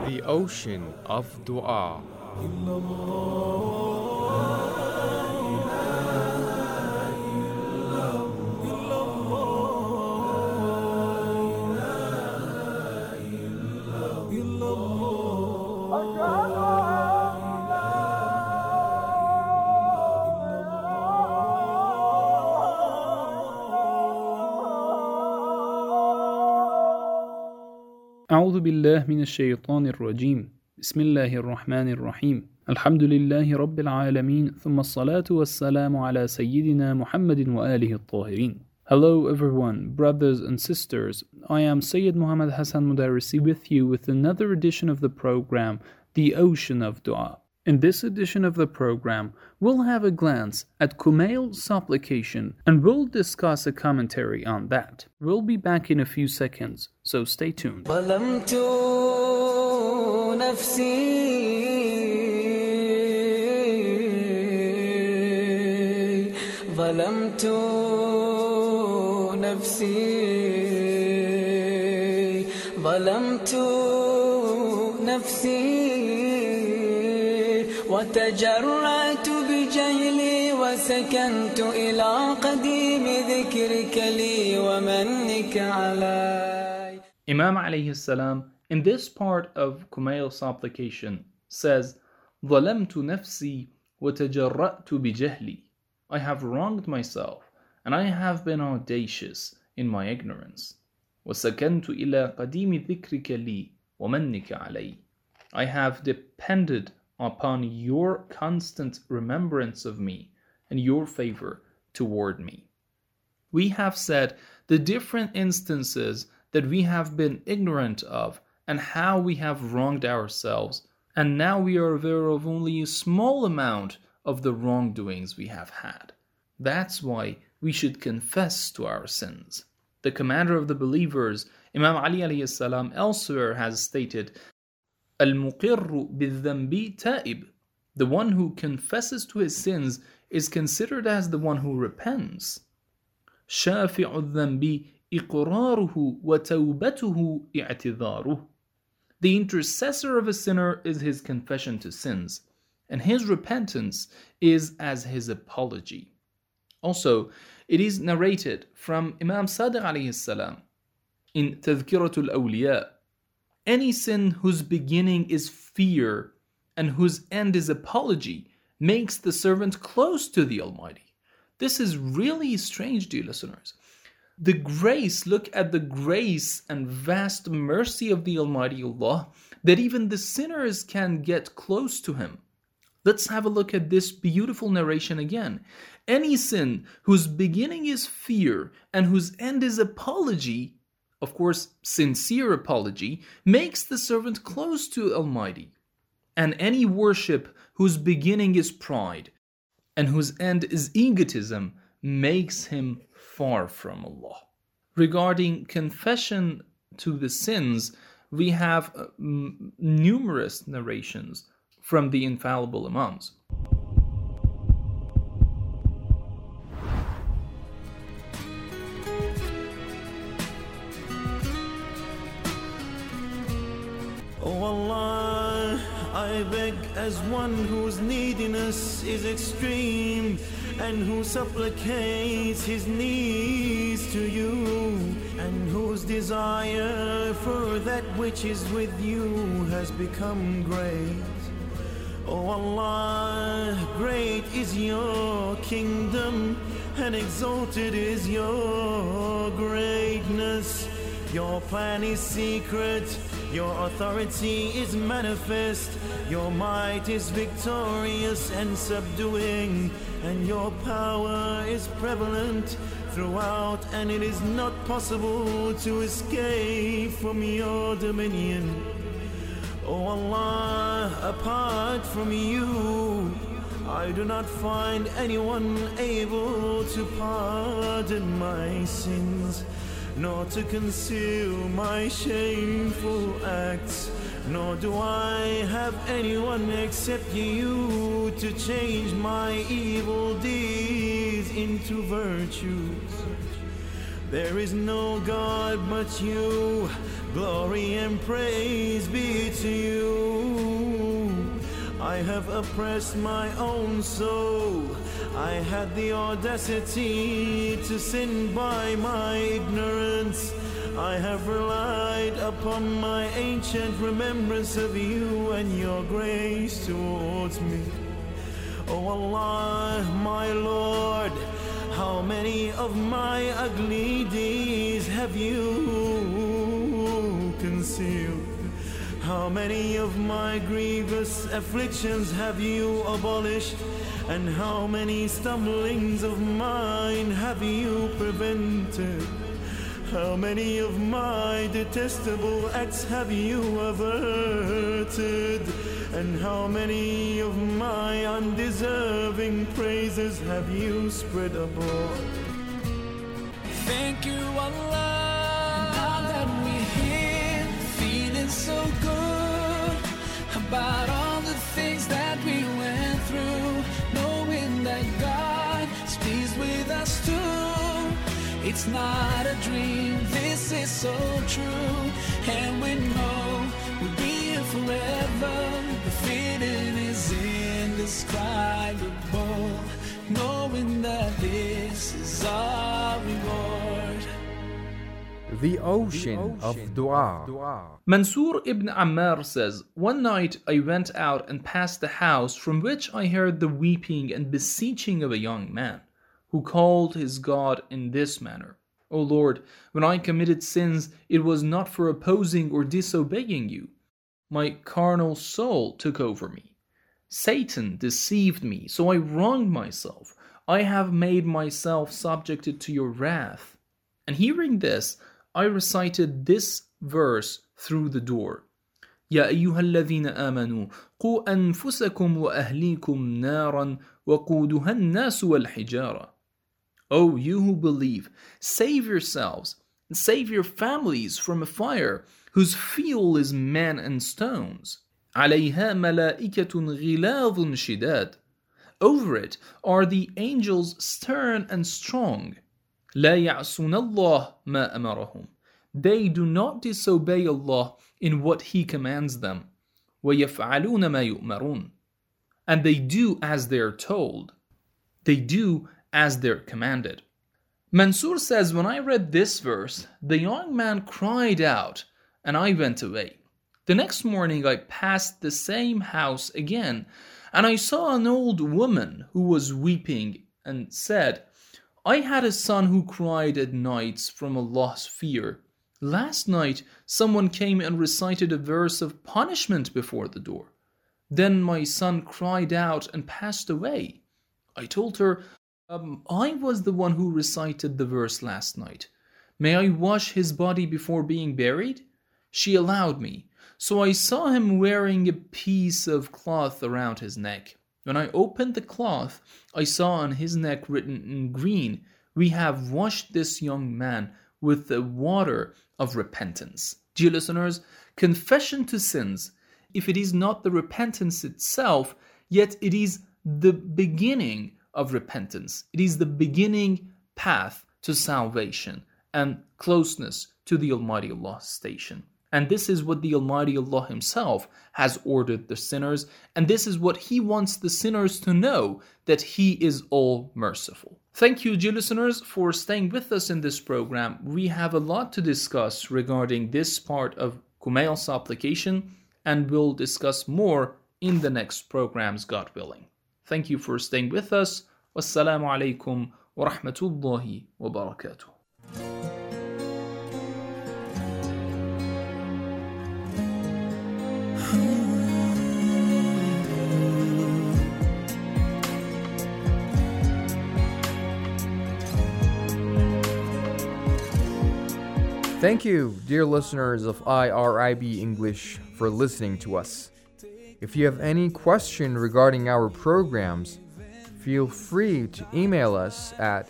The ocean of dua. أعوذ بالله من الشيطان الرجيم بسم الله الرحمن الرحيم الحمد لله رب العالمين ثم الصلاة والسلام على سيدنا محمد وآله الطاهرين. Hello everyone, brothers and sisters. I am Sayyid Muhammad Hassan Mudarrisi with you with another edition of the program, The Ocean of Dua. In this edition of the program, we'll have a glance at Kumail's supplication and we'll discuss a commentary on that. We'll be back in a few seconds, so stay tuned. ظلمت نفسي ظلمت نفسي ظلمت نفسي وتجرأت بجهلي وسكنت إلى قديم ذكرك لي ومنك علي. Imam alayhi salam, in this part of Kumail's supplication, says, ظَلَمْتُ نَفْسِي وَتَجَرَّأْتُ بِجَهْلِي. I have wronged myself, and I have been audacious in my ignorance. وَسَكَنْتُ إِلَىٰ قَدِيمِ ذِكْرِكَ لِي وَمَنِّكَ عَلَيْهِ. I have depended upon your constant remembrance of me and your favor toward me. We have said the different instances that we have been ignorant of and how we have wronged ourselves, and now we are aware of only a small amount of the wrongdoings we have had. That's why we should confess to our sins. The commander of the believers, Imam Ali alayhi salam, elsewhere has stated, Al-Muqirru bil-dhanbi ta'ib. The one who confesses to his sins is considered as the one who repents. Shafi'u al-dhanbi iqraruhu wa tawbatuhu i'tidharuh. The intercessor of a sinner is his confession to sins, and his repentance is as his apology. Also, it is narrated from Imam Sadiq alayhi salam in Tadhkiratul Awliya, any sin whose beginning is fear and whose end is apology makes the servant close to the Almighty. This is really strange, dear listeners. The grace, look at the grace and vast mercy of the Almighty Allah, that even the sinners can get close to Him. Let's have a look at this beautiful narration again. Any sin whose beginning is fear and whose end is apology, of course, sincere apology, makes the servant close to Almighty. And any worship whose beginning is pride and whose end is egotism makes him far from Allah. Regarding confession to the sins, we have numerous narrations from the infallible Imams. Oh Allah, I beg as one whose neediness is extreme and who supplicates his needs to you, and whose desire for that which is with you has become great. Oh Allah, great is your kingdom and exalted is your greatness. Your plan is secret, your authority is manifest, your might is victorious and subduing, and your power is prevalent throughout, and it is not possible to escape from your dominion. Oh Allah, apart from you, I do not find anyone able to pardon my sins, nor to conceal my shameful acts, nor do I have anyone except you to change my evil deeds into virtues. There is no God but you. Glory and praise be to you. I have oppressed my own soul. I had the audacity to sin by my ignorance. I have relied upon my ancient remembrance of you and your grace towards me. Oh Allah, my Lord, how many of my ugly deeds have you concealed? How many of my grievous afflictions have you abolished? And how many stumblings of mine have you prevented? How many of my detestable acts have you averted? And how many of my undeserving praises have you spread abroad? Thank you, Allah. Now that we're here, feeling so good about all the things that we went through, knowing that God is pleased with us too. It's not a dream, this is so true, and we know we'll be here forever. The feeling is indescribable, knowing that this is our reward. The Ocean of Dua. Mansur ibn Ammar says, one night I went out and passed the house from which I heard the weeping and beseeching of a young man, who called his God in this manner: O Lord, when I committed sins, it was not for opposing or disobeying you. My carnal soul took over me. Satan deceived me, so I wronged myself. I have made myself subjected to your wrath. And hearing this, I recited this verse through the door. يا أيها الذين آمنوا قوا أنفسكم وأهليكم نارا وقودها الناس والحجارة. O you who believe, save yourselves and save your families from a fire whose fuel is men and stones. عليها ملائكة غلاظ شداد. Over it are the angels stern and strong. لا يعصون الله ما أمرهم. They do not disobey Allah in what He commands them. ويفعلون ما يؤمرون. And they do as they are told. They do as they're commanded. Mansur says, when I read this verse, the young man cried out, and I went away. The next morning I passed the same house again, and I saw an old woman who was weeping and said, I had a son who cried at nights from Allah's fear. Last night someone came and recited a verse of punishment before the door. Then my son cried out and passed away. I told her, I was the one who recited the verse last night. May I wash his body before being buried? She allowed me. So I saw him wearing a piece of cloth around his neck. When I opened the cloth, I saw on his neck written in green, we have washed this young man with the water of repentance. Dear listeners, confession to sins, if it is not the repentance itself, yet it is the beginning of repentance. It is the beginning path to salvation and closeness to the Almighty Allah's station. And this is what the Almighty Allah Himself has ordered the sinners, and this is what He wants the sinners to know, that He is all merciful. Thank you, dear listeners, for staying with us in this program. We have a lot to discuss regarding this part of Kumail's supplication, and we'll discuss more in the next programs, God willing. Thank you for staying with us. Wassalamu alaikum wa rahmatullahi wa barakatuh. Thank you, dear listeners of IRIB English, for listening to us. If you have any question regarding our programs, feel free to email us at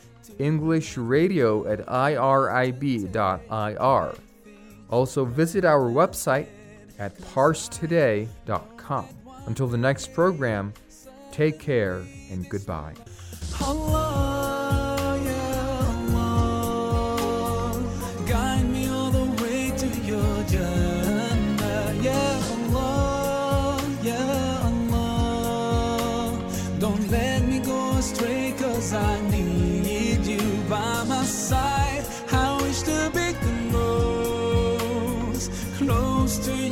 englishradio@irib.ir. Also visit our website at parstoday.com. Until the next program, take care and goodbye. Allah, ya Allah. close to